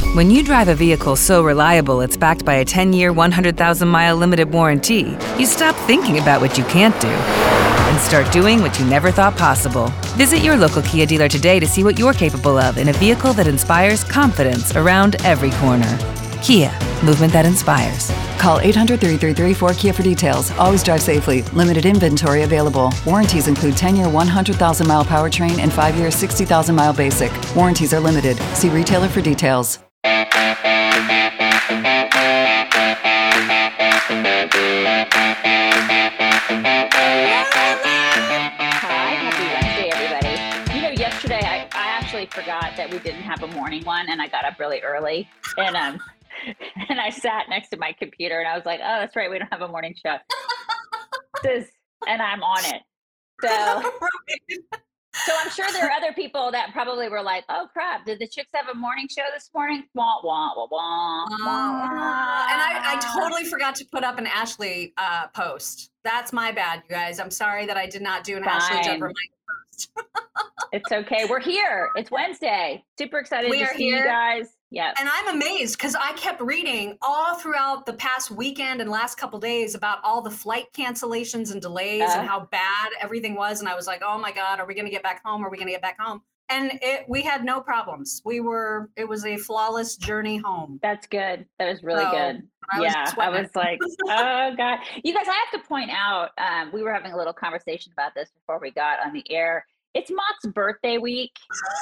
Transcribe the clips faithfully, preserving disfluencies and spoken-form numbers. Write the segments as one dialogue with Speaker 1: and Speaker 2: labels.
Speaker 1: When you drive a vehicle so reliable it's backed by a ten-year, one hundred thousand mile limited warranty, you stop thinking about what you can't do and start doing what you never thought possible. Visit your local Kia dealer today to see what you're capable of in a vehicle that inspires confidence around every corner. Kia, movement that inspires.
Speaker 2: Call eight hundred, three three three, four K I A for details. Always drive safely. Limited inventory available. Warranties include ten-year, one hundred thousand mile powertrain and five-year, sixty thousand mile basic. Warranties are limited. See retailer for details.
Speaker 3: Forgot that we didn't have a morning one, and I got up really early, and um and I sat next to my computer, and I was like, oh, that's right, we don't have a morning show. This, and I'm on it. So so I'm sure there are other people that probably were like, oh crap, did the chicks have a morning show this morning? Wah, wah, wah, wah,
Speaker 4: uh,
Speaker 3: wah.
Speaker 4: And I, I totally forgot to put up an Ashley uh post. That's my bad, you guys. I'm sorry that I did not do an
Speaker 3: Fine.
Speaker 4: Ashley Judd reminder post.
Speaker 3: It's okay. We're here. It's Wednesday. Super excited
Speaker 4: we
Speaker 3: to
Speaker 4: are
Speaker 3: see
Speaker 4: here.
Speaker 3: you guys. Yeah.
Speaker 4: And I'm amazed because I kept reading all throughout the past weekend and last couple days about all the flight cancellations and delays
Speaker 3: Uh,
Speaker 4: and how bad everything was. And I was like, oh my God, are we going to get back home? Are we going to get back home? And it, we had no problems. We were, it was a flawless journey home.
Speaker 3: That's good. That was really
Speaker 4: So,
Speaker 3: good.
Speaker 4: I was
Speaker 3: yeah. I
Speaker 4: sweating.
Speaker 3: was like, oh God. You guys, I have to point out, um, we were having a little conversation about this before we got on the air. It's Mott's birthday week,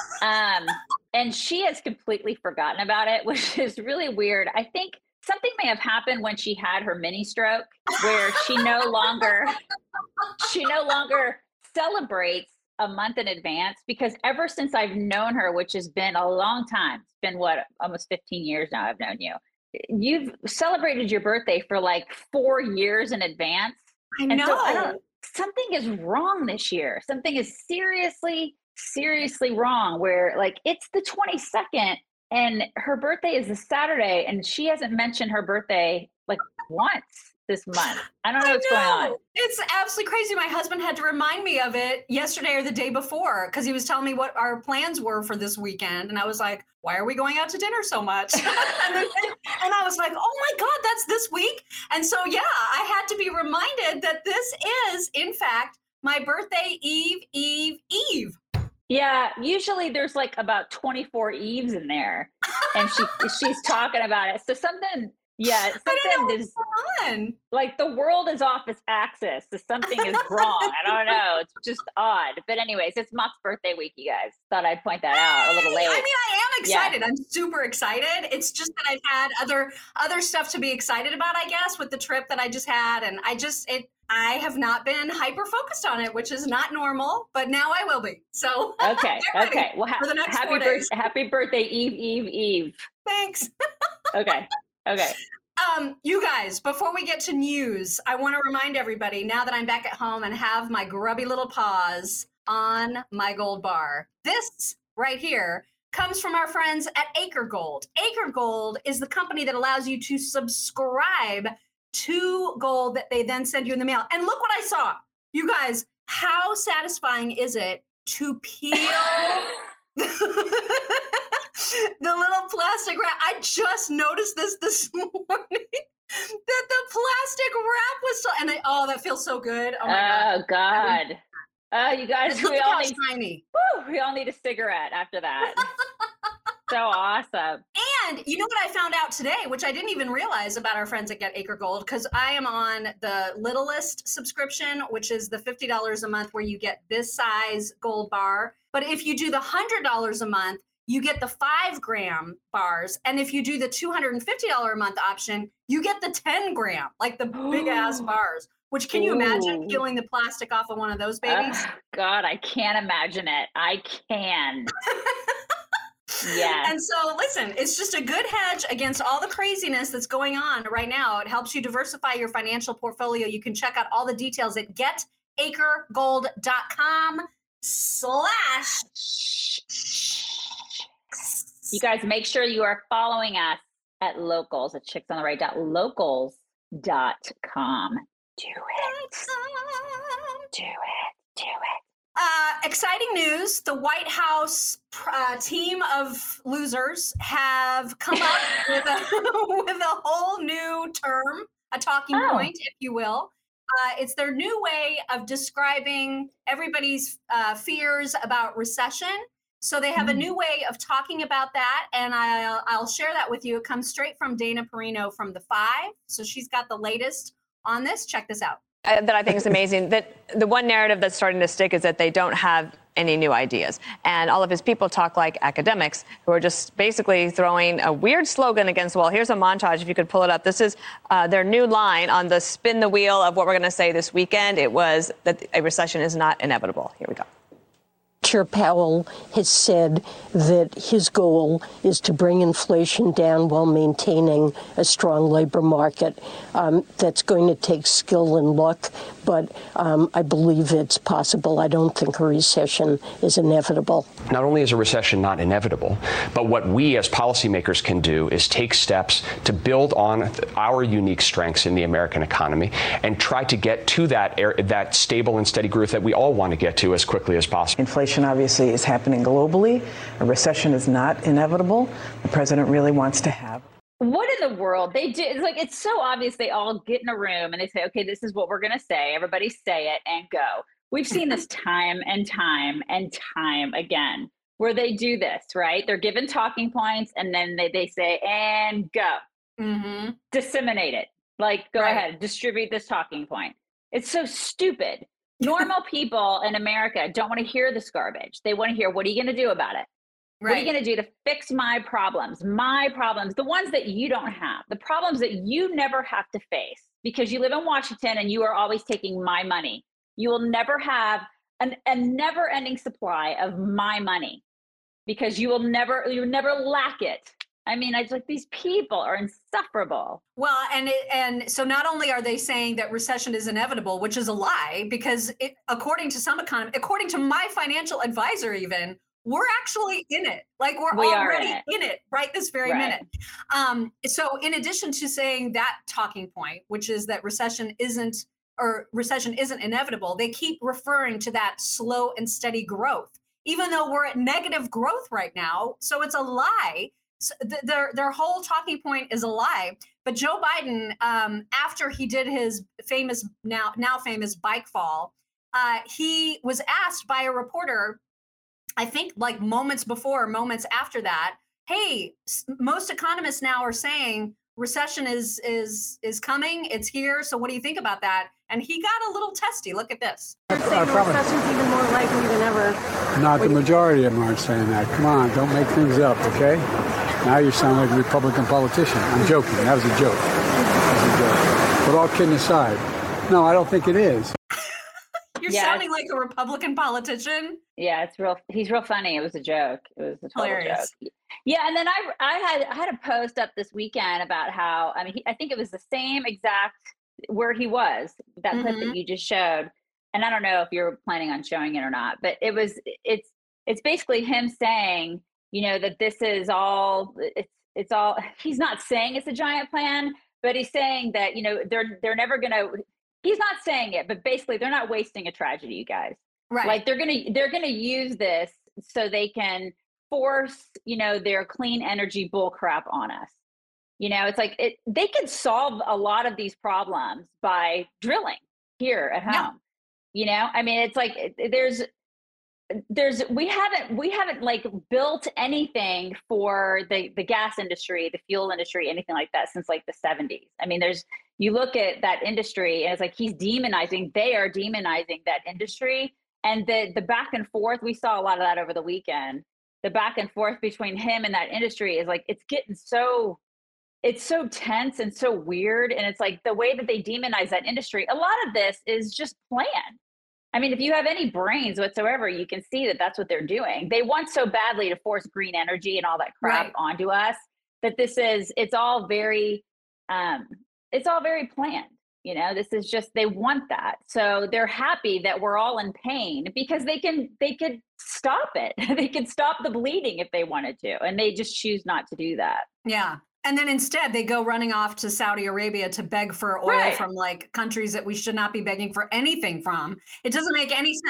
Speaker 3: um, and she has completely forgotten about it, which is really weird. I think something may have happened when she had her mini stroke, where she no longer she no longer celebrates a month in advance, because ever since I've known her, which has been a long time, it's been what, almost fifteen years now I've known you, you've celebrated your birthday for like four years in advance.
Speaker 4: I
Speaker 3: And
Speaker 4: know.
Speaker 3: so I don't, something is wrong this year. Something is seriously, seriously wrong, where like it's the twenty-second and her birthday is the Saturday, and she hasn't mentioned her birthday like once this month. I don't know
Speaker 4: I
Speaker 3: what's
Speaker 4: know.
Speaker 3: going on.
Speaker 4: It's absolutely crazy. My husband had to remind me of it yesterday or the day before because he was telling me what our plans were for this weekend. And I was like, why are we going out to dinner so much? and, then, and I was like, oh my God, that's this week. And so, yeah, I had to be reminded that this is, in fact, my birthday eve, eve, eve.
Speaker 3: Yeah, usually there's like about twenty-four Eves in there, and she she's talking about it. So something, yeah, something is
Speaker 4: Fun.
Speaker 3: like the world is off its axis. So something is wrong. I don't know. It's just odd. But anyways, it's Mott's birthday week, you guys. Thought I'd point that out a little late.
Speaker 4: I mean, I am excited.
Speaker 3: Yeah.
Speaker 4: I'm super excited. It's just that I've had other other stuff to be excited about, I guess, with the trip that I just had, and I just it. I have not been hyper focused on it, which is not normal, but now I will be. So
Speaker 3: Okay.
Speaker 4: get ready
Speaker 3: Okay. Well, ha-
Speaker 4: for the next
Speaker 3: happy
Speaker 4: four
Speaker 3: birthday,
Speaker 4: days.
Speaker 3: happy birthday, Eve, Eve, Eve.
Speaker 4: Thanks.
Speaker 3: Okay. Okay.
Speaker 4: Um, you guys, before we get to news, I want to remind everybody now that I'm back at home and have my grubby little paws on my gold bar. This right here comes from our friends at Acre Gold. Acre Gold is the company that allows you to subscribe to gold that they then send you in the mail. And look what I saw. You guys, how satisfying is it to peel the little plastic wrap? I just noticed this this morning. That the plastic wrap was so, and I, oh, that feels so good. Oh my
Speaker 3: Oh God. Oh, you guys,
Speaker 4: god, look
Speaker 3: we
Speaker 4: at
Speaker 3: all
Speaker 4: how
Speaker 3: need,
Speaker 4: shiny.
Speaker 3: woo, we all need a cigarette after that. So awesome.
Speaker 4: And you know what I found out today, which I didn't even realize about our friends at Get Acre Gold, because I am on the Littlest subscription, which is the fifty dollars a month where you get this size gold bar. But if you do the one hundred dollars a month, you get the five gram bars. And if you do the two hundred fifty dollars a month option, you get the ten gram, like the big ass bars. Which, can you imagine
Speaker 3: Ooh.
Speaker 4: peeling the plastic off of one of those babies?
Speaker 3: Oh, God, I can't imagine it. I can. Yes.
Speaker 4: And so, listen, it's just a good hedge against all the craziness that's going on right now. It helps you diversify your financial portfolio. You can check out all the details at getacregold.com slash.
Speaker 3: You guys, make sure you are following us at Locals, at chicks on the right dot locals dot com. Do it. Do it. Do it.
Speaker 4: Uh, exciting news. The White House uh, team of losers have come up with a, with a whole new term, a talking
Speaker 3: Oh.
Speaker 4: point, if you will. Uh, it's their new way of describing everybody's uh, fears about recession. So they have
Speaker 3: Mm.
Speaker 4: a new way of talking about that, and I'll, I'll share that with you. It comes straight from Dana Perino from The Five. So she's got the latest on this. Check this out.
Speaker 5: Uh, that I think is amazing. That the one narrative that's starting to stick is that they don't have any new ideas. And all of his people talk like academics who are just basically throwing a weird slogan against the wall. Here's a montage, if you could pull it up. This is uh, their new line on the spin the wheel of what we're going to say this weekend. It was that a recession is not inevitable. Here we go.
Speaker 6: Chair Powell has said that his goal is to bring inflation down while maintaining a strong labor market. Um, that's going to take skill and luck, but um, I believe it's possible. I don't think a recession is inevitable.
Speaker 7: Not only is a recession not inevitable, but what we as policymakers can do is take steps to build on our unique strengths in the American economy and try to get to that air, that stable and steady growth that we all want to get to as quickly as possible.
Speaker 8: Inflation obviously is happening globally. A recession is not inevitable. The president really wants to have.
Speaker 3: What in the world? They do. It's like, it's so obvious. They all get in a room and they say, okay, this is what we're going to say. Everybody say it and go. We've seen this time and time and time again where they do this, right? They're given talking points and then they, they say, and go.
Speaker 4: Mm-hmm.
Speaker 3: Disseminate it. Like, go
Speaker 4: Right.
Speaker 3: ahead, distribute this talking point. It's so stupid. Normal people in America don't want to hear this garbage. They want to hear, what are you going to do about it? What are you going to do to fix my problems? My problems, the ones that you don't have, the problems that you never have to face because you live in Washington and you are always taking my money. You will never have an, a never ending supply of my money because you will never, you never lack it. I mean, it's like these people are insufferable.
Speaker 4: Well, and it, and so not only are they saying that recession is inevitable, which is a lie, because it, according to some economists, according to my financial advisor, even we're actually in it. Like we're
Speaker 3: We are
Speaker 4: already
Speaker 3: in it.
Speaker 4: in it right this very
Speaker 3: Right.
Speaker 4: minute. Um, so, in addition to saying that talking point, which is that recession isn't or recession isn't inevitable, they keep referring to that slow and steady growth, even though we're at negative growth right now. So it's a lie. So th- their their whole talking point is a lie. But Joe Biden, um, after he did his famous now now famous bike fall, uh, he was asked by a reporter, I think like moments before, moments after that, hey, s- most economists now are saying recession is is is coming, it's here. So what do you think about that? And he got a little testy. Look at this.
Speaker 9: I promise.
Speaker 10: Recession's even more likely than ever.
Speaker 9: Not the majority of them aren't saying that. Come on, don't make things up, okay? Now you sound like a Republican politician. I'm joking. That was a joke. That was a joke. But all kidding aside, no, I don't think it is.
Speaker 4: You're
Speaker 3: Yeah,
Speaker 4: sounding like a Republican politician.
Speaker 3: Yeah, it's real. He's real funny. It was a joke. It was a total
Speaker 4: Hilarious.
Speaker 3: joke. Yeah, and then I I had I had a post up this weekend about how I mean he, I think it was the same exact where he was that clip
Speaker 4: Mhm.
Speaker 3: that you just showed, and I don't know if you're planning on showing it or not, but it was it's it's basically him saying, you know, that this is all it's it's all he's not saying it's a giant plan, but he's saying that, you know, they're they're never gonna he's not saying it, but basically they're not wasting a tragedy, you guys.
Speaker 4: Right.
Speaker 3: Like they're gonna they're gonna use this so they can force, you know, their clean energy bull crap on us. You know, it's like it they could solve a lot of these problems by drilling here at home.
Speaker 4: Yeah.
Speaker 3: You know, I mean, it's like it- there's there's we haven't we haven't like built anything for the the gas industry, the fuel industry, anything like that since like the seventies. I mean, there's you look at that industry and it's like he's demonizing, they are demonizing that industry. And the the back and forth, we saw a lot of that over the weekend. The back and forth between him and that industry is like it's getting so it's so tense and so weird. And it's like the way that they demonize that industry, a lot of this is just planned. I mean, if you have any brains whatsoever, you can see that that's what they're doing. They want so badly to force green energy and all that crap
Speaker 4: Right.
Speaker 3: onto us that this is, it's all very, um, it's all very planned. You know, this is just, they want that. So they're happy that we're all in pain because they can, they could stop it. They could stop the bleeding if they wanted to. And they just choose not to do that.
Speaker 4: Yeah. And then instead they go running off to Saudi Arabia to beg for oil
Speaker 3: Right.
Speaker 4: from like countries that we should not be begging for anything from. It doesn't make any sense.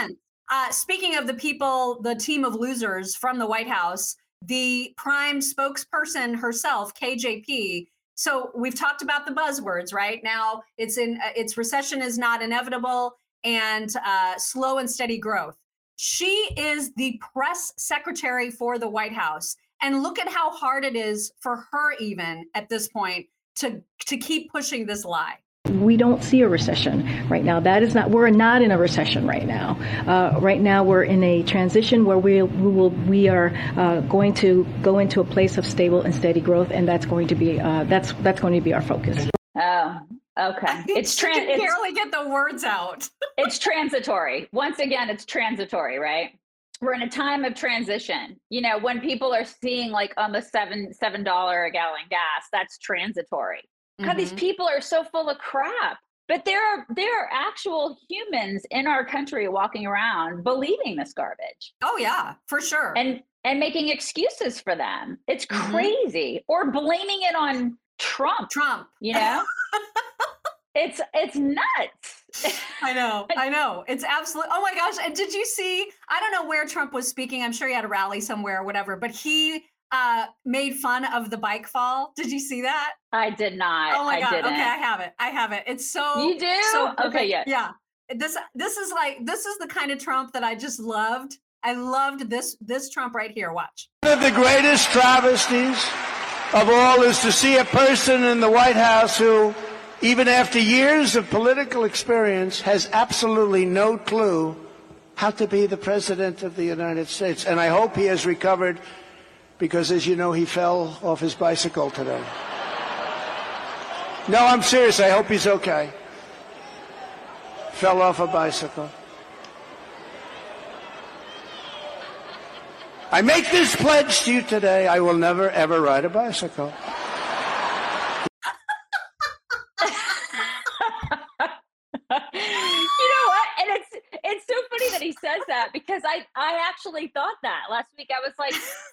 Speaker 4: Uh, speaking of the people, the team of losers from the White House, the prime spokesperson herself, K J P. So we've talked about the buzzwords, right? Now it's in, uh, it's recession is not inevitable and uh, slow and steady growth. She is the press secretary for the White House. And look at how hard it is for her even at this point to, to keep pushing this lie.
Speaker 10: We don't see a recession right now. That is not, we're not in a recession right now. Uh, right now, we're in a transition where we, we will, we are uh, going to go into a place of stable and steady growth, and that's going to be, uh, that's, that's going to be our focus.
Speaker 3: Oh, okay. It's
Speaker 4: She
Speaker 3: trans.
Speaker 4: can barely get the words out.
Speaker 3: It's transitory. Once again, it's transitory, right? We're in a time of transition. You know, when people are seeing like almost seven seven dollar a gallon gas, that's transitory. God, these people are so full of crap. But there are there are actual humans in our country walking around believing this garbage.
Speaker 4: Oh yeah, for sure.
Speaker 3: And and making excuses for them. It's
Speaker 4: Mhm.
Speaker 3: crazy. Or blaming it on Trump.
Speaker 4: Trump.
Speaker 3: You know? it's it's nuts.
Speaker 4: I know, I know. It's absolutely, oh my gosh. And did you see, I don't know where Trump was speaking. I'm sure he had a rally somewhere or whatever, but he uh, made fun of the bike fall. Did you see that?
Speaker 3: I did not.
Speaker 4: Oh my
Speaker 3: I
Speaker 4: God.
Speaker 3: didn't.
Speaker 4: Okay, I have it. I have it. It's so,
Speaker 3: You do?
Speaker 4: so
Speaker 3: Okay,
Speaker 4: perfect.
Speaker 3: yeah.
Speaker 4: Yeah. This, this is like, this is the kind of Trump that I just loved. I loved this, this Trump right here. Watch.
Speaker 11: One of the greatest travesties of all is to see a person in the White House who, even after years of political experience, has absolutely no clue how to be the President of the United States. And I hope he has recovered because, as you know, he fell off his bicycle today. No, I'm serious. I hope he's okay. Fell off a bicycle. I make this pledge to you today. I will never, ever ride a bicycle.
Speaker 3: You know what? And it's it's so funny that he says that because I I actually thought that last week. I was like,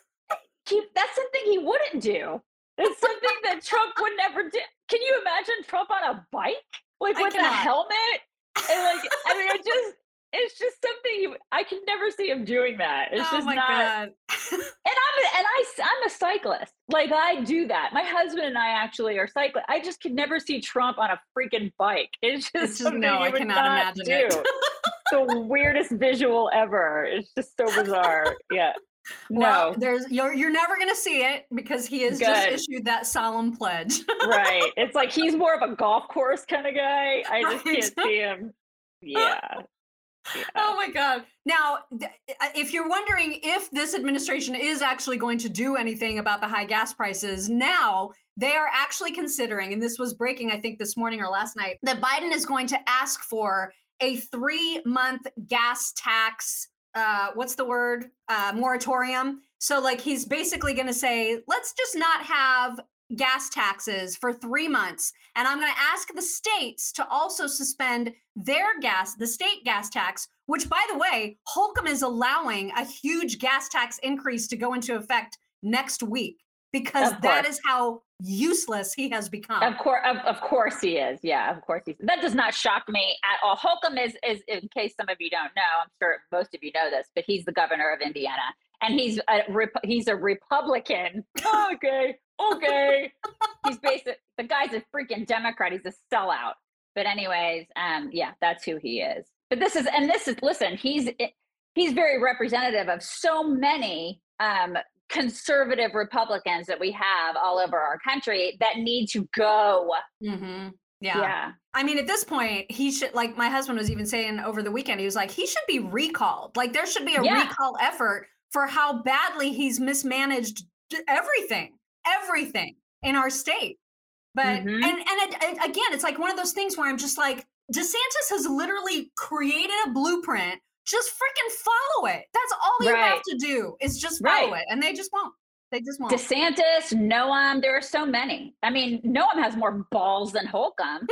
Speaker 3: he, that's something he wouldn't do. It's something that Trump would never do. Can you imagine Trump on a bike, like
Speaker 4: I
Speaker 3: with a
Speaker 4: cannot.
Speaker 3: helmet? And like, I mean, it just it's just something you, I can never see him doing that. It's
Speaker 4: Oh
Speaker 3: just
Speaker 4: my
Speaker 3: not.
Speaker 4: God.
Speaker 3: And I'm a, and I I'm a cyclist. Like I do that. My husband and I actually are cyclists. I just could never see Trump on a freaking bike. It's just,
Speaker 4: It's just-
Speaker 3: something
Speaker 4: no,
Speaker 3: you
Speaker 4: I
Speaker 3: would
Speaker 4: cannot
Speaker 3: not
Speaker 4: imagine
Speaker 3: do.
Speaker 4: it.
Speaker 3: The weirdest visual ever. It's just so bizarre. Yeah.
Speaker 4: Well,
Speaker 3: No.
Speaker 4: there's you're you're never gonna see it because he has just
Speaker 3: Good.
Speaker 4: issued that solemn pledge.
Speaker 3: Right. It's like he's more of a golf course kind of guy. I just
Speaker 4: Right.
Speaker 3: can't see him. Yeah. Yeah.
Speaker 4: Oh my God. Now, th- if you're wondering if this administration is actually going to do anything about the high gas prices, now they are actually considering, and this was breaking, I think, this morning or last night, that Biden is going to ask for a three month gas tax. Uh, what's the word? Uh, moratorium. So, like, he's basically going to say, let's just not have gas taxes for three months. And I'm going to ask the states to also suspend their gas, the state gas tax, which, by the way, Holcomb is allowing a huge gas tax increase to go into effect next week because
Speaker 3: Of
Speaker 4: that
Speaker 3: course.
Speaker 4: is how useless he has become.
Speaker 3: Of course, of, of course he is. Yeah, of course he's. That does not shock me at all. Holcomb is, is, in case some of you don't know, I'm sure most of you know this, but he's the governor of Indiana, and he's a Rep- he's a Republican. Oh, okay, okay. He's basically the guy's a freaking Democrat. He's a sellout. But anyways, um, yeah, that's who he is. But this is, and this is, listen, he's he's very representative of so many um, conservative Republicans that we have all over our country that need to go.
Speaker 4: Mm-hmm. Yeah.
Speaker 3: Yeah.
Speaker 4: I mean, at this point, he should, like my husband was even saying over the weekend, he was like, he should be recalled. Like there should be a
Speaker 3: Yeah.
Speaker 4: recall effort for how badly he's mismanaged d- everything, everything in our state. But,
Speaker 3: Mhm.
Speaker 4: and, and it, it- again, it's like one of those things where I'm just like, DeSantis has literally created a blueprint. Just freaking follow it. That's all you have
Speaker 3: Right.
Speaker 4: to do is just follow
Speaker 3: Right.
Speaker 4: it. And they just won't. They just won't.
Speaker 3: DeSantis, Noam, there are so many. I mean, Noam has more balls than Holcomb.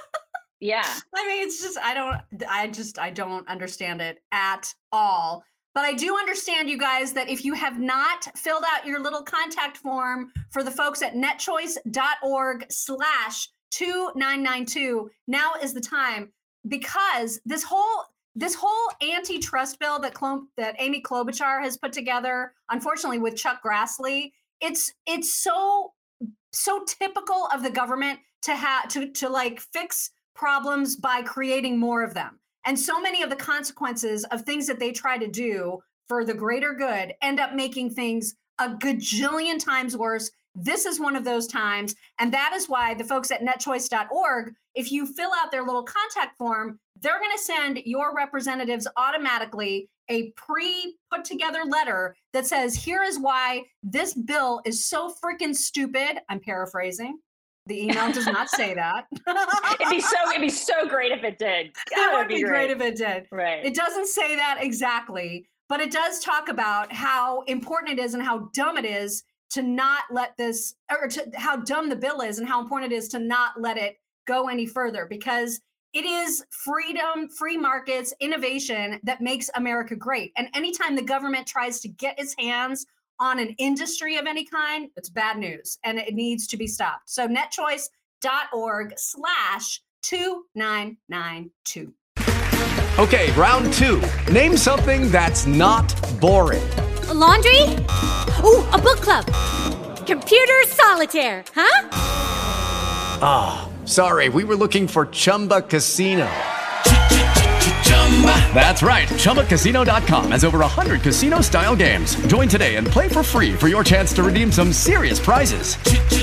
Speaker 3: Yeah.
Speaker 4: I mean, it's just, I don't, I just, I don't understand it at all. But I do understand, you guys, that if you have not filled out your little contact form for the folks at netchoice.org slash 2992, now is the time because this whole, this whole antitrust bill that Clo- that Amy Klobuchar has put together, unfortunately with Chuck Grassley, it's it's so so typical of the government to have to to like fix problems by creating more of them. And so many of the consequences of things that they try to do for the greater good end up making things a gajillion times worse. This is one of those times. And that is why the folks at net choice dot org, if you fill out their little contact form, they're going to send your representatives automatically a pre-put together letter that says, here is why this bill is so freaking stupid. I'm paraphrasing. The email does not say that.
Speaker 3: it'd be so it'd be so great if it did.
Speaker 4: It would be, be great. great if it did.
Speaker 3: Right.
Speaker 4: It doesn't say that exactly, but it does talk about how important it is and how dumb it is to not let this, or to, how dumb the bill is and how important it is to not let it go any further, because it is freedom, free markets, innovation that makes America great. And anytime the government tries to get its hands on an industry of any kind, it's bad news and it needs to be stopped. So net choice dot org slash two nine nine two.
Speaker 12: Okay, round two. Name something that's not boring.
Speaker 13: A laundry? Ooh, a book club. Computer solitaire, huh?
Speaker 12: Ah, oh, sorry, we were looking for Chumba Casino. That's right. Chumba Casino dot com has over one hundred casino-style games. Join today and play for free for your chance to redeem some serious prizes.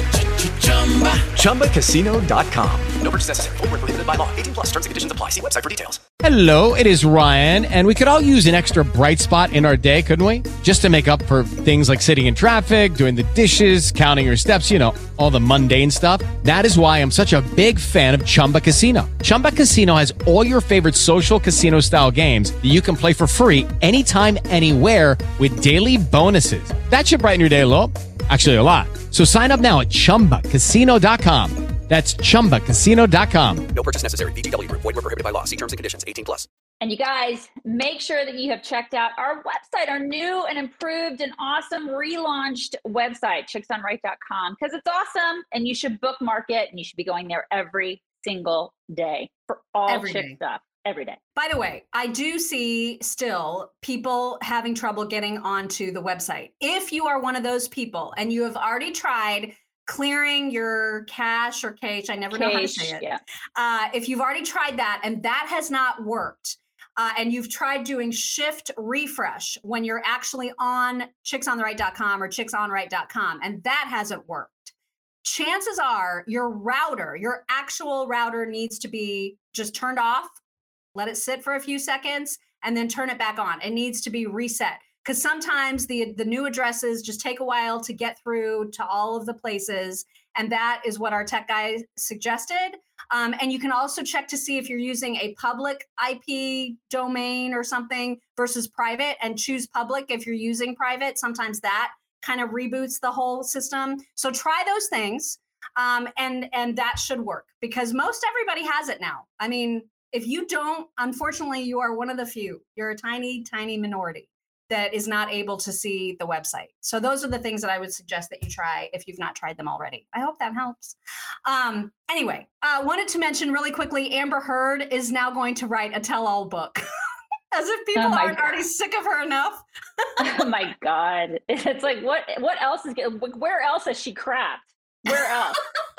Speaker 12: Chumba Casino dot com. No purchase necessary. Void where prohibited by law. eighteen plus. Terms and conditions apply. See website for details.
Speaker 14: Hello, it is Ryan, and we could all use an extra bright spot in our day, couldn't we? Just to make up for things like sitting in traffic, doing the dishes, counting your steps, you know, all the mundane stuff. That is why I'm such a big fan of Chumba Casino. Chumba Casino has all your favorite social casino-style games that you can play for free anytime, anywhere with daily bonuses. That should brighten your day a little. Actually, a lot. So sign up now at chumba casino dot com. That's chumba casino dot com.
Speaker 12: No purchase necessary. V G W. Void where prohibited by law. See terms and conditions. eighteen plus.
Speaker 3: And you guys, make sure that you have checked out our website, our new and improved and awesome relaunched website, chicks on right dot com, because it's awesome and you should bookmark it and you should be going there every single day for all
Speaker 4: Every
Speaker 3: chick
Speaker 4: day.
Speaker 3: stuff. Every day.
Speaker 4: By the way, I do see still people having trouble getting onto the website. If you are one of those people and you have already tried clearing your cache or cache, I never know how to
Speaker 3: Cache,
Speaker 4: say it.
Speaker 3: yeah.
Speaker 4: Uh, if you've already tried that and that has not worked, uh, and you've tried doing shift refresh when you're actually on chicks on the right dot com or chicks on right dot com, and that hasn't worked, chances are your router, your actual router needs to be just turned off. Let it sit for a few seconds and then turn it back on. It needs to be reset because sometimes the, the new addresses just take a while to get through to all of the places. And that is what our tech guy suggested. Um, and you can also check to see if you're using a public I P domain or something versus private, and choose public if you're using private. Sometimes that kind of reboots the whole system. So try those things um, and, and that should work because most everybody has it now. I mean, if you don't, unfortunately, you are one of the few. You're a tiny, tiny minority that is not able to see the website. So those are the things that I would suggest that you try if you've not tried them already. I hope that helps. Um, anyway, I uh, wanted to mention really quickly, Amber Heard is now going to write a tell-all book. As if people
Speaker 3: Oh my
Speaker 4: aren't
Speaker 3: God.
Speaker 4: already sick of her enough.
Speaker 3: Oh my God. It's like, what, what else is, where else has she crapped? Where else?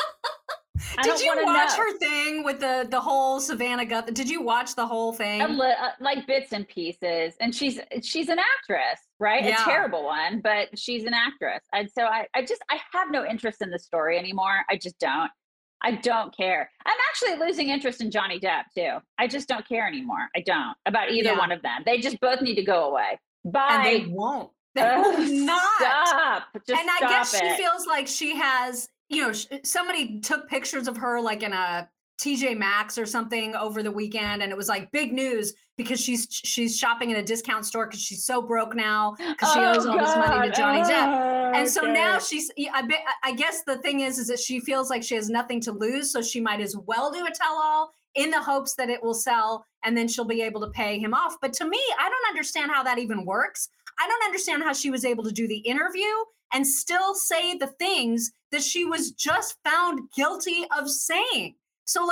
Speaker 3: I
Speaker 4: Did
Speaker 3: don't
Speaker 4: you
Speaker 3: wanna
Speaker 4: watch
Speaker 3: know.
Speaker 4: her thing with the the whole Savannah Guthrie? Did you watch the whole thing?
Speaker 3: A li- uh, like bits and pieces, and she's she's an actress, right?
Speaker 4: Yeah.
Speaker 3: A terrible one, but she's an actress, and so I I just I have no interest in the story anymore. I just don't. I don't care. I'm actually losing interest in Johnny Depp too. I just don't care anymore. I don't about either
Speaker 4: Yeah.
Speaker 3: one of them. They just both need to go away. Bye.
Speaker 4: And they won't. They
Speaker 3: Ugh,
Speaker 4: will not.
Speaker 3: Stop. Just
Speaker 4: and I
Speaker 3: stop
Speaker 4: guess she
Speaker 3: it.
Speaker 4: feels like she has, you know, sh- somebody took pictures of her like in a T J Maxx or something over the weekend, and it was like big news because she's she's shopping in a discount store because she's so broke now because she
Speaker 3: Oh,
Speaker 4: owes all this money to
Speaker 3: God.
Speaker 4: Johnny Depp.
Speaker 3: Oh,
Speaker 4: And so
Speaker 3: okay.
Speaker 4: now she's, I bet, I guess the thing is, is that she feels like she has nothing to lose, so she might as well do a tell-all in the hopes that it will sell, and then she'll be able to pay him off. But to me, I don't understand how that even works. I don't understand how she was able to do the interview and still say the things that she was just found guilty of saying. So like,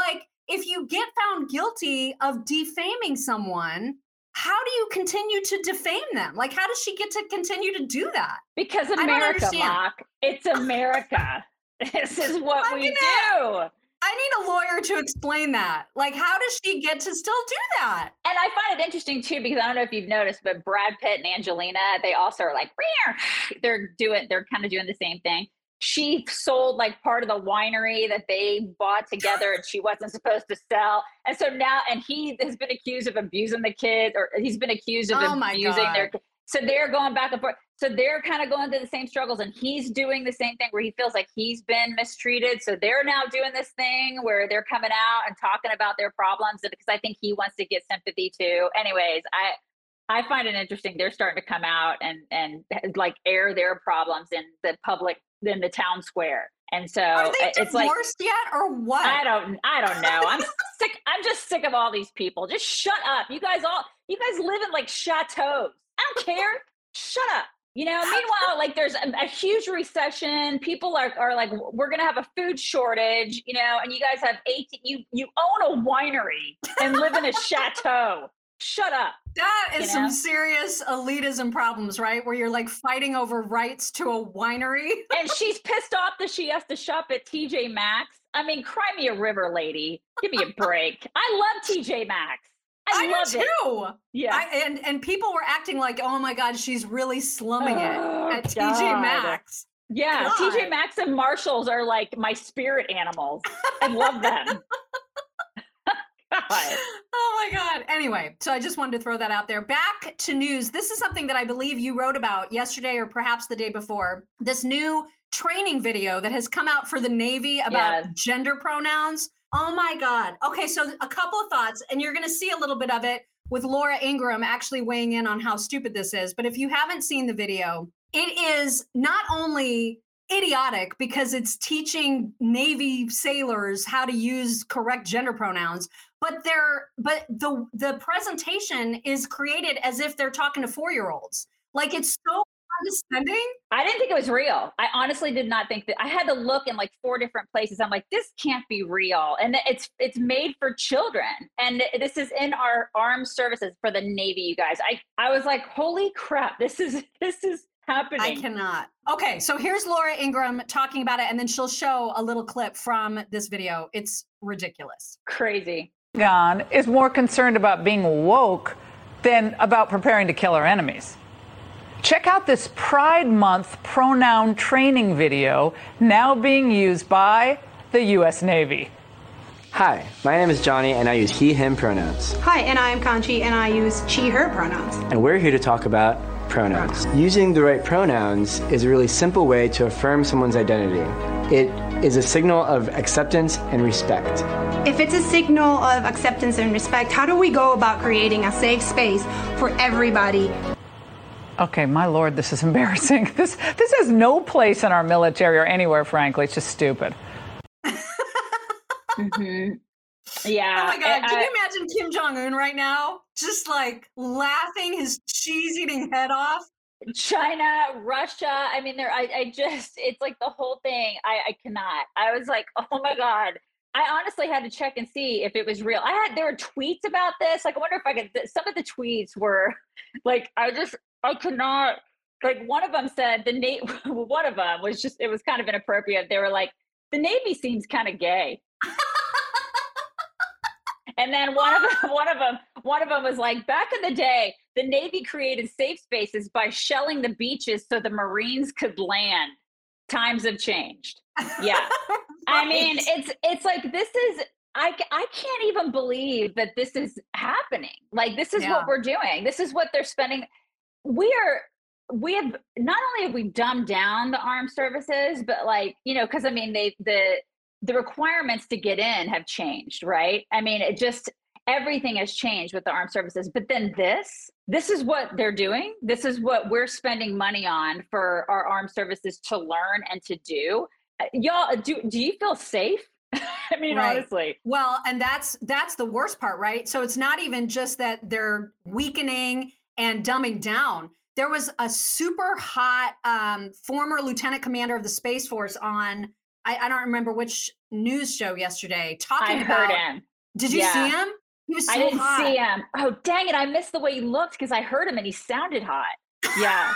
Speaker 4: if you get found guilty of defaming someone, how do you continue to defame them? Like, how does she get to continue to do that?
Speaker 3: Because
Speaker 4: I don't
Speaker 3: America,
Speaker 4: understand.
Speaker 3: Mock. It's America. This is what
Speaker 4: I'm
Speaker 3: we
Speaker 4: gonna-
Speaker 3: do.
Speaker 4: I need a lawyer to explain that. Like, how does she get to still do that?
Speaker 3: And I find it interesting too, because I don't know if you've noticed, but Brad Pitt and Angelina, they also are like, "Meow." they're doing, they're kind of doing the same thing. She sold like part of the winery that they bought together and she wasn't supposed to sell. And so now, and he has been accused of abusing the kids, or he's been accused of
Speaker 4: Oh my
Speaker 3: abusing
Speaker 4: God.
Speaker 3: their, so they're going back and forth. So they're kind of going through the same struggles, and he's doing the same thing where he feels like he's been mistreated. So they're now doing this thing where they're coming out and talking about their problems, because I think he wants to get sympathy too. Anyways, I, I find it interesting. They're starting to come out and, and like air their problems in the public, in the town square. And so
Speaker 4: Are they
Speaker 3: it's like,
Speaker 4: divorced yet or what?
Speaker 3: I don't, I don't know. I'm sick. I'm just sick of all these people. Just shut up. You guys all, you guys live in like chateaus. I don't care. Shut up. You know, meanwhile, like there's a, a huge recession. People are, are like, we're going to have a food shortage, you know, and you guys have eighteen, you, you own a winery and live in a chateau. Shut up.
Speaker 4: That is
Speaker 3: You
Speaker 4: some
Speaker 3: know?
Speaker 4: serious elitism problems, right? Where you're like fighting over rights to a winery.
Speaker 3: And she's pissed off that she has to shop at T J Maxx. I mean, cry me a river, lady. Give me a break. I love T J Maxx. I,
Speaker 4: I
Speaker 3: love
Speaker 4: do
Speaker 3: it.
Speaker 4: too.
Speaker 3: Yeah.
Speaker 4: I, and and people were acting like, oh my God, she's really slumming
Speaker 3: Oh,
Speaker 4: it at T J
Speaker 3: God.
Speaker 4: Maxx.
Speaker 3: Yeah,
Speaker 4: God.
Speaker 3: T J Maxx and Marshalls are like my spirit animals. I love them. God.
Speaker 4: Oh my God. Anyway, so I just wanted to throw that out there. Back to news. This is something that I believe you wrote about yesterday or perhaps the day before. This new training video that has come out for the Navy about
Speaker 3: Yes.
Speaker 4: gender pronouns. Oh my God. Okay, so a couple of thoughts, and you're going to see a little bit of it with Laura Ingraham actually weighing in on how stupid this is. But if you haven't seen the video, it is not only idiotic because it's teaching Navy sailors how to use correct gender pronouns, but they're but the the presentation is created as if they're talking to four-year-olds. Like, it's so condescending.
Speaker 3: I didn't think it was real. I honestly did not think that. I had to look in like four different places. I'm like, this can't be real. And it's it's made for children. And this is in our armed services for the Navy, you guys. I, I was like, holy crap, this is this is happening.
Speaker 4: I cannot. Okay, so here's Laura Ingraham talking about it, and then she'll show a little clip from this video. It's ridiculous.
Speaker 3: Crazy.
Speaker 15: Pentagon is more concerned about being woke than about preparing to kill our enemies. Check out this Pride Month pronoun training video now being used by the U S Navy.
Speaker 16: Hi, my name is Johnny and I use he, him pronouns.
Speaker 17: Hi, and I'm Conchi and I use she, her pronouns.
Speaker 16: And we're here to talk about pronouns. Using the right pronouns is a really simple way to affirm someone's identity. It is a signal of acceptance and respect.
Speaker 17: If it's a signal of acceptance and respect, how do we go about creating a safe space for everybody?
Speaker 15: Okay, my Lord, this is embarrassing. This this has no place in our military or anywhere, frankly. It's just stupid.
Speaker 3: Mm-hmm. Yeah.
Speaker 4: Oh my God.
Speaker 3: I-
Speaker 4: Can you imagine Kim Jong-un right now? Just like laughing his cheese-eating head off.
Speaker 3: China, Russia. I mean, there. I, I just. It's like the whole thing. I, I cannot. I was like, oh my God. I honestly had to check and see if it was real. I had there were tweets about this. Like, I wonder if I could. Some of the tweets were like, I just, I could not. Like, one of them said the Navy. One of them was just. It was kind of inappropriate. They were like, the Navy seems kind of gay. And then one of them, one of them, one of them was like, back in the day, the Navy created safe spaces by shelling the beaches so the Marines could land. Times have changed. Yeah.
Speaker 4: Right.
Speaker 3: I mean, it's it's like, this is, I, I can't even believe that this is happening. Like, this is
Speaker 4: Yeah.
Speaker 3: what we're doing. This is what they're spending. We are, we have, not only have we dumbed down the armed services, but like, you know, because I mean, they, the, the requirements to get in have changed, right? I mean, it just, everything has changed with the armed services. But then this, this is what they're doing. This is what we're spending money on for our armed services to learn and to do. Uh, Y'all, do, do you feel safe? I mean,
Speaker 4: Right.
Speaker 3: honestly.
Speaker 4: Well, and that's that's the worst part, right? So it's not even just that they're weakening and dumbing down. There was a super hot um, former lieutenant commander of the Space Force on, I, I don't remember which news show yesterday, talking
Speaker 3: I
Speaker 4: about
Speaker 3: heard him.
Speaker 4: Did you
Speaker 3: Yeah.
Speaker 4: see him? He was so
Speaker 3: I didn't
Speaker 4: hot.
Speaker 3: see him. Oh, dang it. I missed the way he looked because I heard him and he sounded hot. Yeah.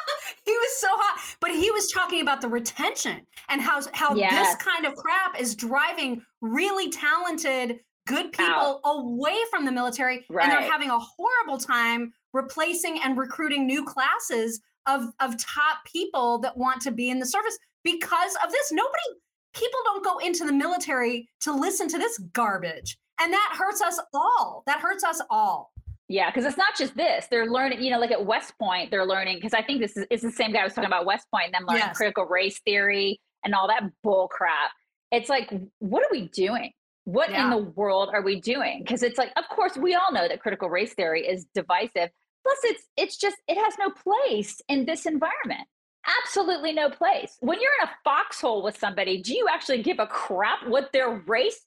Speaker 4: He was so hot, but he was talking about the retention and how how
Speaker 3: Yes.
Speaker 4: this kind of crap is driving really talented, good people away from the military, and they're
Speaker 3: Right.
Speaker 4: having a horrible time replacing and recruiting new classes of of top people that want to be in the service because of this. Nobody, people don't go into the military to listen to this garbage, and that hurts us all. That hurts us all.
Speaker 3: Yeah, because it's not just this. They're learning, you know, like at West Point, they're learning, because I think this is it's the same guy I was talking about West Point, and them learning
Speaker 4: Yes.
Speaker 3: critical race theory and all that bull crap. It's like, what are we doing? What in
Speaker 4: Yeah.
Speaker 3: the world are we doing? Because it's like, of course, we all know that critical race theory is divisive. Plus, it's it's just it has no place in this environment. Absolutely no place. When you're in a foxhole with somebody, do you actually give a crap what their race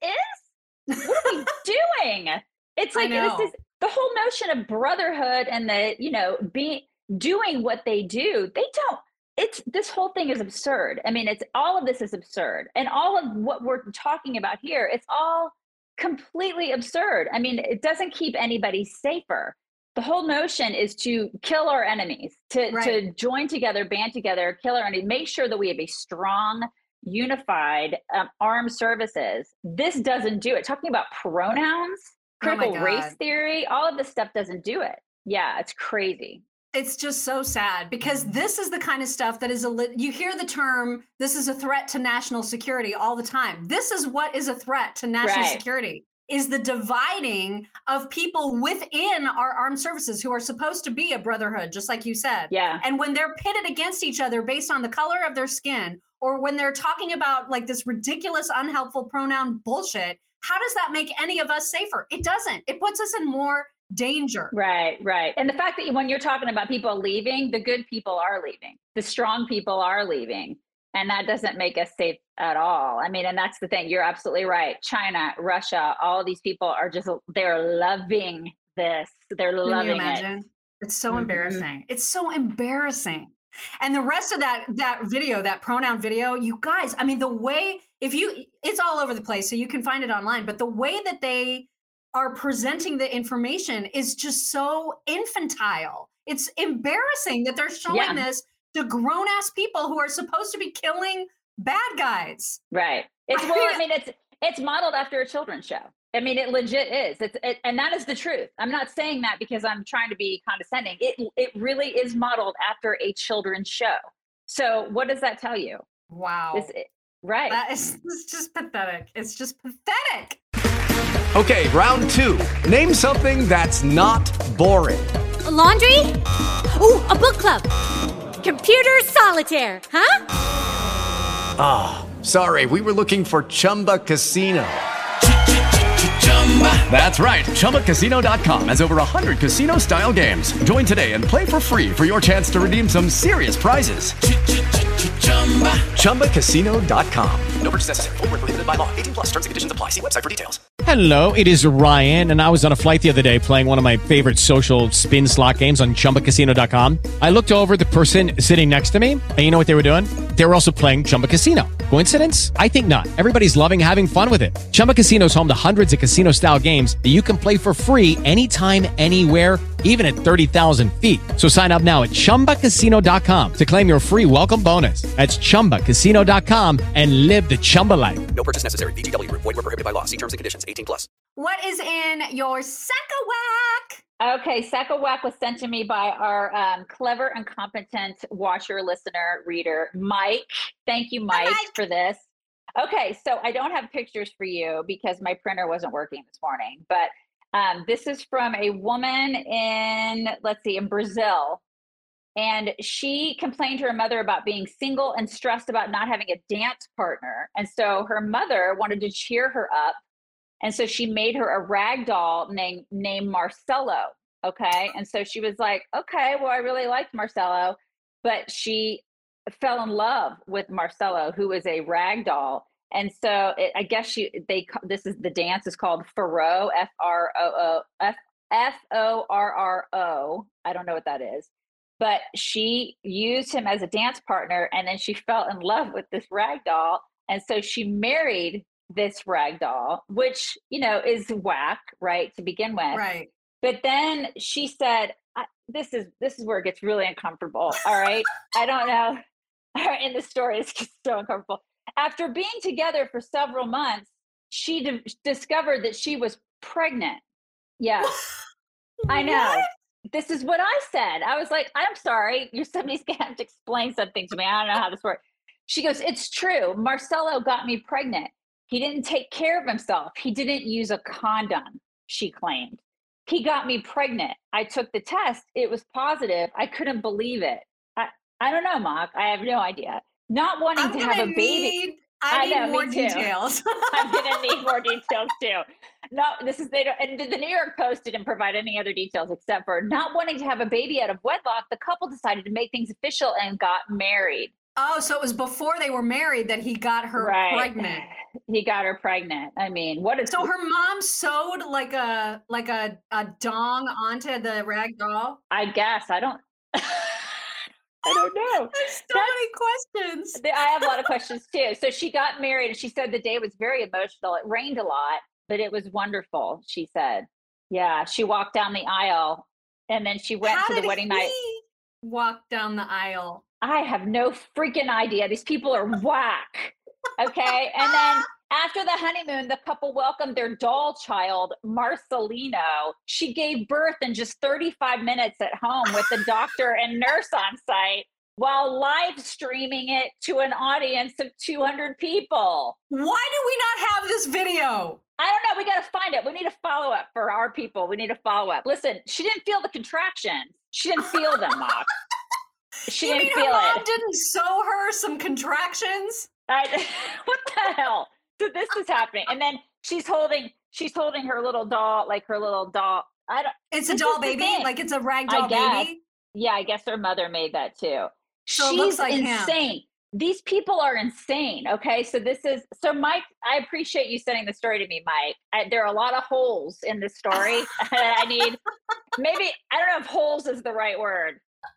Speaker 3: is? What are we doing? It's
Speaker 4: I
Speaker 3: like
Speaker 4: know.
Speaker 3: this is the whole notion of brotherhood and the, you know, being doing what they do. They don't. It's this whole thing is absurd. I mean, it's all of this is absurd, and all of what we're talking about here, it's all completely absurd. I mean, it doesn't keep anybody safer. The whole notion is to kill our enemies, to
Speaker 4: Right.
Speaker 3: to join together, band together, kill our enemies, make sure that we have a strong, unified um, armed services. This doesn't do it. Talking about pronouns,
Speaker 4: Oh my
Speaker 3: critical race
Speaker 4: God.
Speaker 3: theory, all of this stuff doesn't do it. Yeah, it's crazy.
Speaker 4: It's just so sad because this is the kind of stuff that is a lit. You hear the term, this is a threat to national security all the time. This is what is a threat to national
Speaker 3: Right.
Speaker 4: security, is the dividing of people within our armed services who are supposed to be a brotherhood, just like you said.
Speaker 3: Yeah.
Speaker 4: And when they're pitted against each other based on the color of their skin, or when they're talking about like this ridiculous, unhelpful pronoun bullshit, how does that make any of us safer? It doesn't. It puts us in more danger.
Speaker 3: Right, right. And the fact that when you're talking about people leaving, the good people are leaving, the strong people are leaving. And that doesn't make us safe at all. I mean, and that's the thing. You're absolutely right. China, Russia, all these people are just, they're loving this. They're
Speaker 4: Can
Speaker 3: loving
Speaker 4: you
Speaker 3: it.
Speaker 4: imagine? It's so
Speaker 3: Mhm.
Speaker 4: embarrassing. It's so embarrassing. And the rest of that that video, that pronoun video, you guys, I mean, the way, if you, it's all over the place, so you can find it online, but the way that they are presenting the information is just so infantile. It's embarrassing that they're showing
Speaker 3: Yeah.
Speaker 4: this to grown-ass people who are supposed to be killing bad guys.
Speaker 3: Right. It's, well, I mean, it's, it's modeled after a children's show. I mean, it legit is. It's, it, and that is the truth. I'm not saying that because I'm trying to be condescending. It, it really is modeled after a children's show. So what does that tell you?
Speaker 4: Wow.
Speaker 3: It's, it, right.
Speaker 4: That is it's just pathetic. It's just pathetic.
Speaker 12: Okay, round two. Name something that's not boring.
Speaker 13: A laundry? Ooh, a book club. Computer solitaire, huh?
Speaker 12: Ah, sorry, we were looking for Chumba Casino. That's right. Chumba Casino dot com has over one hundred casino-style games. Join today and play for free for your chance to redeem some serious prizes. Chumba Casino dot com. No purchase necessary. Void where prohibited by law. eighteen plus. Terms and conditions apply. See website for details.
Speaker 14: Hello, it is Ryan, and I was on a flight the other day playing one of my favorite social spin slot games on Chumba Casino dot com. I looked over at the person sitting next to me, and you know what they were doing? They were also playing Chumba Casino. Coincidence? I think not. Everybody's loving having fun with it. Chumba Casino is home to hundreds of casino-style games that you can play for free anytime, anywhere, even at thirty thousand feet. So sign up now at Chumba Casino dot com to claim your free welcome bonus. That's Chumba Casino dot com and live the Chumba life.
Speaker 18: No purchase necessary. V G W. Void where prohibited by law. See terms and conditions. eighteen plus.
Speaker 4: What is in your Sack-a-Whack?
Speaker 3: Okay, Sack-a-Whack was sent to me by our um, clever and competent watcher, listener, reader, Mike. Thank you, Mike,
Speaker 4: Mike.
Speaker 3: for this. Okay, so I don't have pictures for you because my printer wasn't working this morning, but um, this is from a woman in, let's see, in Brazil. And she complained to her mother about being single and stressed about not having a dance partner. And so her mother wanted to cheer her up. And so she made her a rag doll named, named Marcelo. Okay. And so she was like, okay, well, I really liked Marcelo, but she fell in love with Marcelo, who is a rag doll. And so it, I guess she, they, this is the dance is called Forró, F R O O, F F O R R O. I don't know what that is, but she used him as a dance partner. And then she fell in love with this rag doll. And so she married this rag doll, which, you know, is whack, right, to begin with.
Speaker 4: Right.
Speaker 3: But then she said, I, this is this is where it gets really uncomfortable. All right. I don't know. In the story, it's just so uncomfortable. After being together for several months, she d- discovered that she was pregnant. Yeah. I know.
Speaker 4: What?
Speaker 3: This is what I said. I was like, I'm sorry. You're somebody's going to have to explain something to me. I don't know how this works. She goes, it's true. Marcelo got me pregnant. He didn't take care of himself. He didn't use a condom, she claimed. He got me pregnant. I took the test. It was positive. I couldn't believe it. I, I don't know, Mock. I have no idea. Not wanting
Speaker 4: I'm
Speaker 3: to have a
Speaker 4: need,
Speaker 3: baby.
Speaker 4: I,
Speaker 3: I
Speaker 4: need
Speaker 3: know,
Speaker 4: more
Speaker 3: me too.
Speaker 4: details.
Speaker 3: I'm gonna need more details too. No, this is they don't. And the New York Post didn't provide any other details except for not wanting to have a baby out of wedlock. The couple decided to make things official and got married.
Speaker 4: Oh, so it was before they were married that he got her
Speaker 3: Right.
Speaker 4: pregnant.
Speaker 3: He got her pregnant. I mean, what is
Speaker 4: So her mom sewed like a like a, a dong onto the rag doll?
Speaker 3: I guess I don't. I don't know.
Speaker 4: There's so many questions.
Speaker 3: I have a lot of questions too. So she got married and she said the day was very emotional. It rained a lot, but it was wonderful, she said. Yeah, she walked down the aisle and then she went
Speaker 4: How
Speaker 3: to the
Speaker 4: did
Speaker 3: wedding
Speaker 4: he
Speaker 3: night.
Speaker 4: walk down the aisle?
Speaker 3: I have no freaking idea. These people are whack. Okay. And then after the honeymoon, the couple welcomed their doll child, Marcelino. She gave birth in just thirty-five minutes at home with the doctor and nurse on site while live streaming it to an audience of two hundred people.
Speaker 4: Why do we not have this video?
Speaker 3: I don't know. We got to find it. We need a follow up for our people. We need a follow up. Listen, she didn't feel the contractions. She didn't feel them, Mock. She
Speaker 4: you
Speaker 3: didn't
Speaker 4: mean
Speaker 3: feel
Speaker 4: her mom
Speaker 3: it.
Speaker 4: didn't sew her some contractions?
Speaker 3: I, what the hell? So this is happening, and then she's holding she's holding her little doll, like her little doll. I don't.
Speaker 4: It's a
Speaker 3: this
Speaker 4: doll
Speaker 3: is the
Speaker 4: baby,
Speaker 3: thing.
Speaker 4: like it's a rag
Speaker 3: I
Speaker 4: doll
Speaker 3: guess.
Speaker 4: baby.
Speaker 3: Yeah, I guess her mother made that too.
Speaker 4: So it
Speaker 3: She's
Speaker 4: looks like him.
Speaker 3: insane. These people are insane. Okay, so this is so Mike. I appreciate you sending the story to me, Mike. I, there are a lot of holes in this story. I need maybe I don't know if holes is the right word,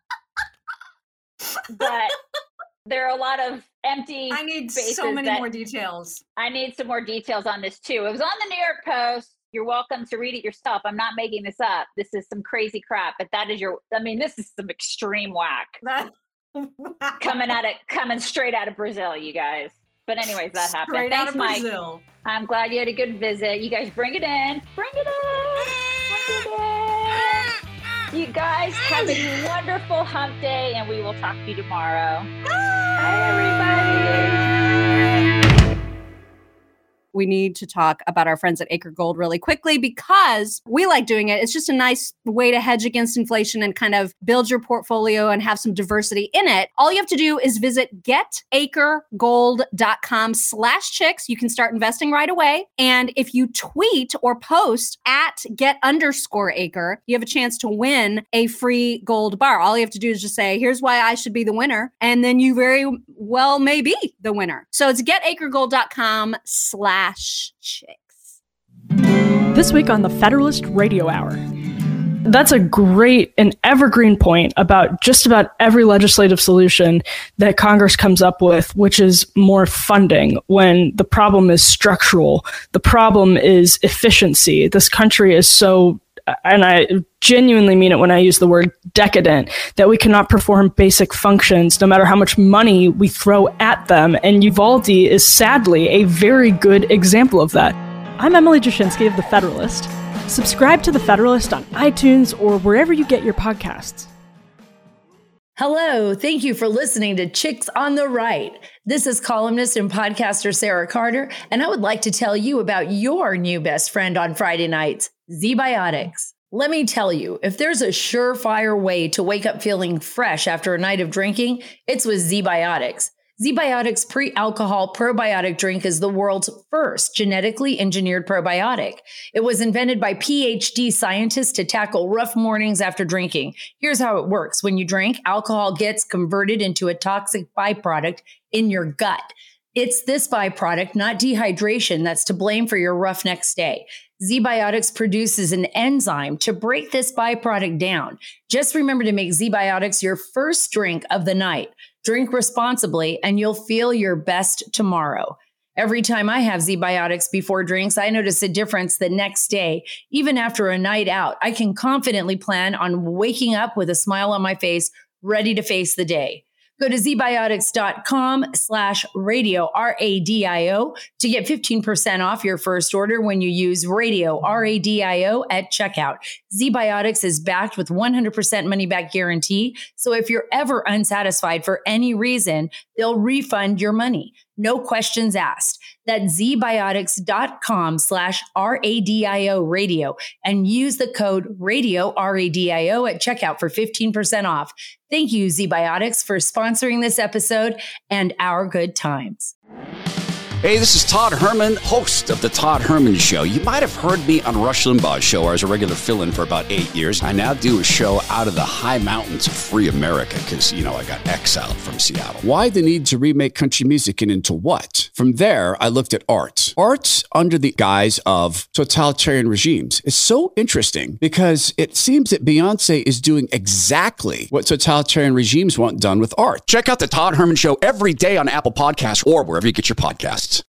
Speaker 3: but there are a lot of empty.
Speaker 4: I need
Speaker 3: spaces
Speaker 4: so many
Speaker 3: that-
Speaker 4: more details.
Speaker 3: I need some more details on this too. It was on the New York Post. You're welcome to read it yourself. I'm not making this up. This is some crazy crap, but that is your, I mean, this is some extreme whack coming at it, coming straight out of Brazil, you guys. But anyways, that happened.
Speaker 4: Straight
Speaker 3: Thanks,
Speaker 4: out of
Speaker 3: Mike.
Speaker 4: Brazil.
Speaker 3: I'm glad you had a good visit. You guys bring it in. Bring it in. Bring it in. You guys have a wonderful hump day and we will talk to you tomorrow. Bye, everybody.
Speaker 19: We need to talk about our friends at Acre Gold really quickly because we like doing it. It's just a nice way to hedge against inflation and kind of build your portfolio and have some diversity in it. All you have to do is visit getacregold.com slash chicks. You can start investing right away. And if you tweet or post at get underscore acre, you have a chance to win a free gold bar. All you have to do is just say, here's why I should be the winner. And then you very well may be the winner. So it's getacregold.com slash chicks.
Speaker 20: This week on the Federalist Radio Hour. That's a great and evergreen point about just about every legislative solution that Congress comes up with, which is more funding when the problem is structural. The problem is efficiency. This country is so, and I genuinely mean it when I use the word decadent, that we cannot perform basic functions no matter how much money we throw at them. And Uvalde is sadly a very good example of that. I'm Emily Jashinsky of The Federalist. Subscribe to The Federalist on iTunes or wherever you get your podcasts.
Speaker 21: Hello, thank you for listening to Chicks on the Right. This is columnist and podcaster Sarah Carter, and I would like to tell you about your new best friend on Friday nights, ZBiotics. Let me tell you, if there's a surefire way to wake up feeling fresh after a night of drinking, it's with ZBiotics. ZBiotics pre-alcohol probiotic drink is the world's first genetically engineered probiotic. It was invented by P H D scientists to tackle rough mornings after drinking. Here's how it works. When you drink, alcohol gets converted into a toxic byproduct in your gut. It's this byproduct, not dehydration, that's to blame for your rough next day. ZBiotics produces an enzyme to break this byproduct down. Just remember to make ZBiotics your first drink of the night. Drink responsibly, and you'll feel your best tomorrow. Every time I have Z-Biotics before drinks, I notice a difference the next day. Even after a night out, I can confidently plan on waking up with a smile on my face, ready to face the day. Go to zbiotics.com slash radio, R A D I O, to get fifteen percent off your first order when you use radio, R A D I O, at checkout. Z-Biotics is backed with one hundred percent money-back guarantee, so if you're ever unsatisfied for any reason, they'll refund your money. No questions asked. That's zbiotics.com slash R-A-D-I-O radio and use the code radio, R A D I O, at checkout for fifteen percent off. Thank you, Z-Biotics, for sponsoring this episode and our good times.
Speaker 1: Hey, this is Todd Herman, host of The Todd Herman Show. You might have heard me on Rush Limbaugh's show, where I was a regular fill-in for about eight years. I now do a show out of the high mountains of free America because, you know, I got exiled from Seattle. Why the need to remake country music and into what? From there, I looked at art. Art under the guise of totalitarian regimes is so interesting because it seems that Beyonce is doing exactly what totalitarian regimes want done with art. Check out The Todd Herman Show every day on Apple Podcasts or wherever you get your podcasts.